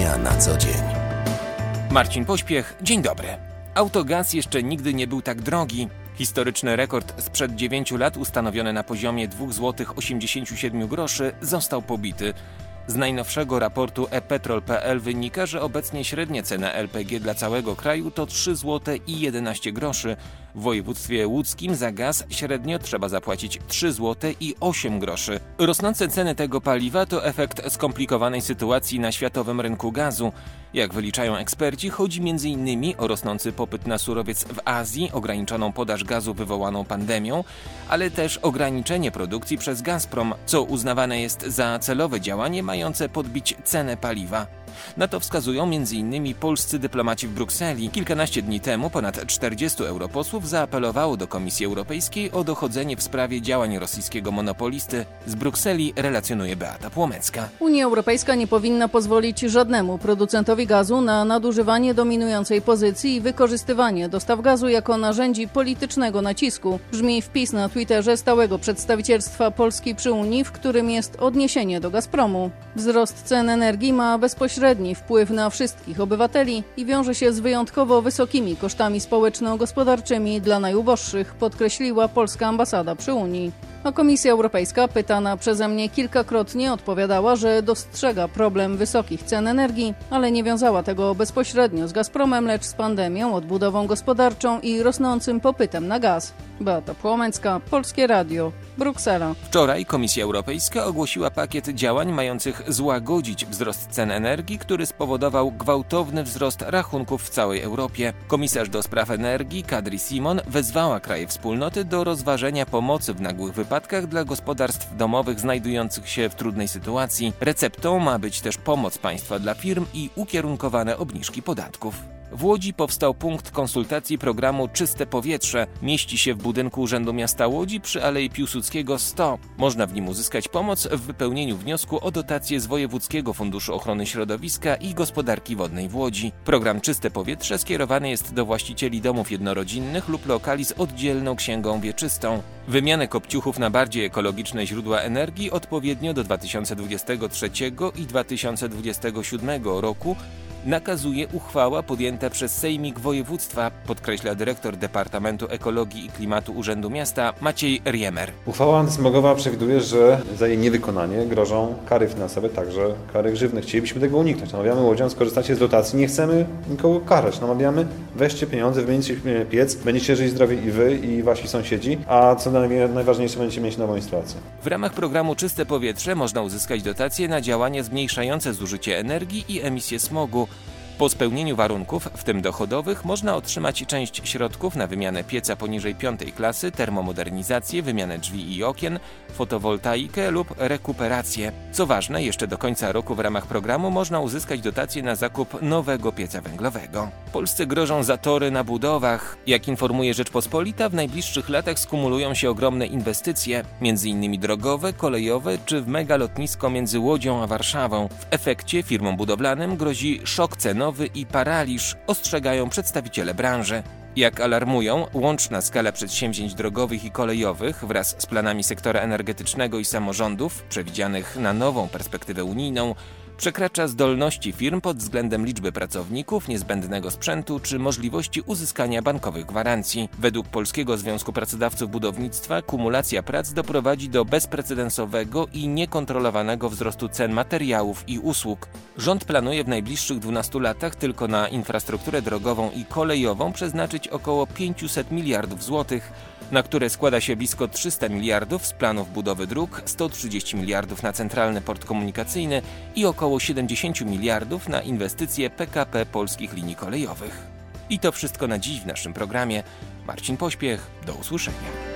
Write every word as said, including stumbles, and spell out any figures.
Ekonomia na co dzień. Marcin Pośpiech, dzień dobry. Autogaz jeszcze nigdy nie był tak drogi. Historyczny rekord sprzed dziewięciu lat ustanowiony na poziomie dwa złote osiemdziesiąt siedem groszy został pobity. Z najnowszego raportu e petrol kropka pe el wynika, że obecnie średnia cena el pe gie dla całego kraju to trzy złote jedenaście groszy. W województwie łódzkim za gaz średnio trzeba zapłacić trzy złote osiem groszy. Rosnące ceny tego paliwa to efekt skomplikowanej sytuacji na światowym rynku gazu. Jak wyliczają eksperci, chodzi między innymi o rosnący popyt na surowiec w Azji, ograniczoną podaż gazu wywołaną pandemią, ale też ograniczenie produkcji przez Gazprom, co uznawane jest za celowe działanie mające podbić cenę paliwa. Na to wskazują między innymi polscy dyplomaci w Brukseli. Kilkanaście dni temu ponad czterdziestu europosłów zaapelowało do Komisji Europejskiej o dochodzenie w sprawie działań rosyjskiego monopolisty. Z Brukseli relacjonuje Beata Płomecka. Unia Europejska nie powinna pozwolić żadnemu producentowi gazu na nadużywanie dominującej pozycji i wykorzystywanie dostaw gazu jako narzędzi politycznego nacisku. Brzmi wpis na Twitterze stałego przedstawicielstwa Polski przy Unii, w którym jest odniesienie do Gazpromu. Wzrost cen energii ma bezpośredni wpływ na wszystkich obywateli i wiąże się z wyjątkowo wysokimi kosztami społeczno-gospodarczymi dla najuboższych, podkreśliła polska ambasada przy Unii. A Komisja Europejska, pytana przeze mnie kilkakrotnie, odpowiadała, że dostrzega problem wysokich cen energii, ale nie wiązała tego bezpośrednio z Gazpromem, lecz z pandemią, odbudową gospodarczą i rosnącym popytem na gaz. Beata Płomecka, Polskie Radio, Bruksela. Wczoraj Komisja Europejska ogłosiła pakiet działań mających złagodzić wzrost cen energii, który spowodował gwałtowny wzrost rachunków w całej Europie. Komisarz do spraw energii Kadri Simon wezwała kraje wspólnoty do rozważenia pomocy w nagłych wypadkach dla gospodarstw domowych znajdujących się w trudnej sytuacji. Receptą ma być też pomoc państwa dla firm i ukierunkowane obniżki podatków. W Łodzi powstał punkt konsultacji programu Czyste Powietrze. Mieści się w budynku Urzędu Miasta Łodzi przy Alei Piłsudskiego sto. Można w nim uzyskać pomoc w wypełnieniu wniosku o dotację z Wojewódzkiego Funduszu Ochrony Środowiska i Gospodarki Wodnej w Łodzi. Program Czyste Powietrze skierowany jest do właścicieli domów jednorodzinnych lub lokali z oddzielną księgą wieczystą. Wymianę kopciuchów na bardziej ekologiczne źródła energii odpowiednio do dwa tysiące dwudziestego trzeciego i dwa tysiące dwudziestego siódmego roku nakazuje uchwała podjęta przez Sejmik Województwa, podkreśla dyrektor Departamentu Ekologii i Klimatu Urzędu Miasta Maciej Riemer. Uchwała antysmogowa przewiduje, że za jej niewykonanie grożą kary finansowe, także kary grzywny. Chcielibyśmy tego uniknąć. Namawiamy łodzian, skorzystacie z dotacji. Nie chcemy nikogo karać. Namawiamy, weźcie pieniądze, wymieńcie piec, będziecie żyć zdrowie i wy, i wasi sąsiedzi, a co najważniejsze, będziecie mieć nową instalację. W ramach programu Czyste Powietrze można uzyskać dotacje na działania zmniejszające zużycie energii i emisję smogu. Po spełnieniu warunków, w tym dochodowych, można otrzymać część środków na wymianę pieca poniżej piątej klasy, termomodernizację, wymianę drzwi i okien, fotowoltaikę lub rekuperację. Co ważne, jeszcze do końca roku w ramach programu można uzyskać dotację na zakup nowego pieca węglowego. Polsce grożą zatory na budowach. Jak informuje Rzeczpospolita, w najbliższych latach skumulują się ogromne inwestycje, między innymi drogowe, kolejowe czy w megalotnisko między Łodzią a Warszawą. W efekcie firmom budowlanym grozi szok cenowy i paraliż, ostrzegają przedstawiciele branży. Jak alarmują, łączna skala przedsięwzięć drogowych i kolejowych wraz z planami sektora energetycznego i samorządów, przewidzianych na nową perspektywę unijną, przekracza zdolności firm pod względem liczby pracowników, niezbędnego sprzętu czy możliwości uzyskania bankowych gwarancji. Według Polskiego Związku Pracodawców Budownictwa kumulacja prac doprowadzi do bezprecedensowego i niekontrolowanego wzrostu cen materiałów i usług. Rząd planuje w najbliższych dwunastu latach tylko na infrastrukturę drogową i kolejową przeznaczyć około pięćset miliardów złotych, na które składa się blisko trzysta miliardów z planów budowy dróg, sto trzydzieści miliardów na centralny port komunikacyjny i około siedemdziesiąt miliardów na inwestycje P K P Polskich Linii Kolejowych. I to wszystko na dziś w naszym programie. Marcin Pośpiech, do usłyszenia.